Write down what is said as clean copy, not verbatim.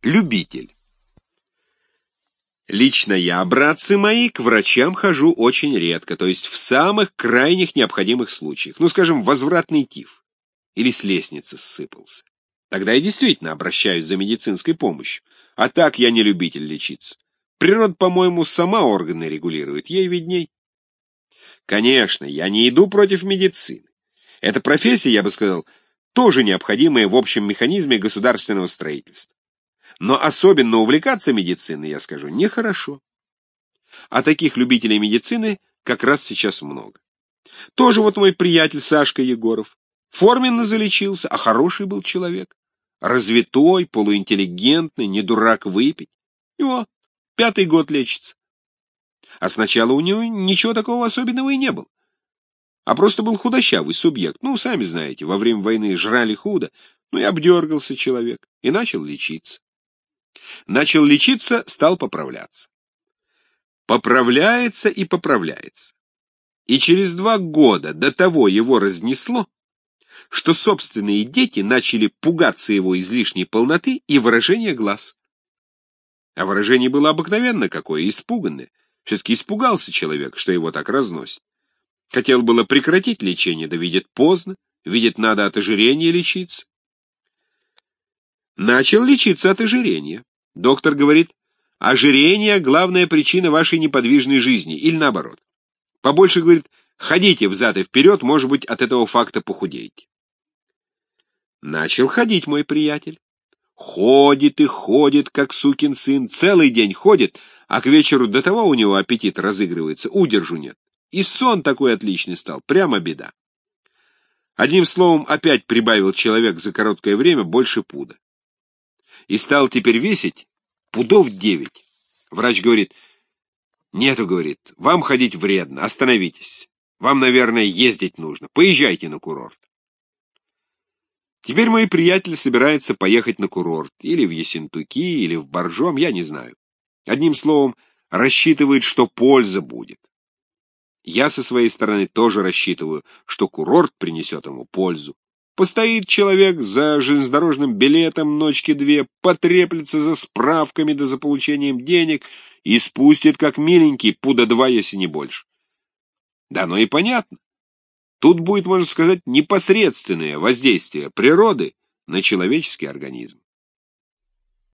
Любитель. Лично я, братцы мои, к врачам хожу очень редко, то есть в самых крайних необходимых случаях. Ну, скажем, возвратный тиф. Или с лестницы ссыпался. Тогда я действительно обращаюсь за медицинской помощью. А так я не любитель лечиться. Природа, по-моему, сама органы регулирует, ей видней. Конечно, я не иду против медицины. Эта профессия, я бы сказал, тоже необходимая в общем механизме государственного строительства. Но особенно увлекаться медициной, я скажу, нехорошо. А таких любителей медицины как раз сейчас много. Тоже вот мой приятель Сашка Егоров. Форменно залечился, а хороший был человек. Развитой, полуинтеллигентный, не дурак выпить. И вот, 5-й год лечится. А сначала у него ничего такого особенного и не было. А просто был худощавый субъект. Ну, сами знаете, во время войны жрали худо. Ну и обдергался человек. И начал лечиться. Начал лечиться, стал поправляться. Поправляется и поправляется. И через 2 года до того его разнесло, что собственные дети начали пугаться его излишней полноты и выражения глаз. А выражение было обыкновенно какое, испуганное. Все-таки испугался человек, что его так разносит. Хотел было прекратить лечение, да видит поздно, видит, надо от ожирения лечиться. Начал лечиться от ожирения. Доктор говорит, ожирение — главная причина вашей неподвижной жизни, или наоборот. Побольше, говорит, ходите взад и вперед, может быть, от этого факта похудеете. Начал ходить мой приятель. Ходит и ходит, как сукин сын, целый день ходит, а к вечеру до того у него аппетит разыгрывается, удержу нет. И сон такой отличный стал, прямо беда. Одним словом, опять прибавил человек за короткое время больше пуда. И стал теперь весить пудов 9. Врач говорит, нету, говорит, вам ходить вредно, остановитесь. Вам, наверное, ездить нужно, поезжайте на курорт. Теперь мой приятель собирается поехать на курорт, или в Ессентуки, или в Боржом, я не знаю. Одним словом, рассчитывает, что польза будет. Я со своей стороны тоже рассчитываю, что курорт принесет ему пользу. Постоит человек за железнодорожным билетом ночки 2, потреплется за справками да за получением денег и спустит, как миленький, пуда 2, если не больше. Да, но и понятно. Тут будет, можно сказать, непосредственное воздействие природы на человеческий организм.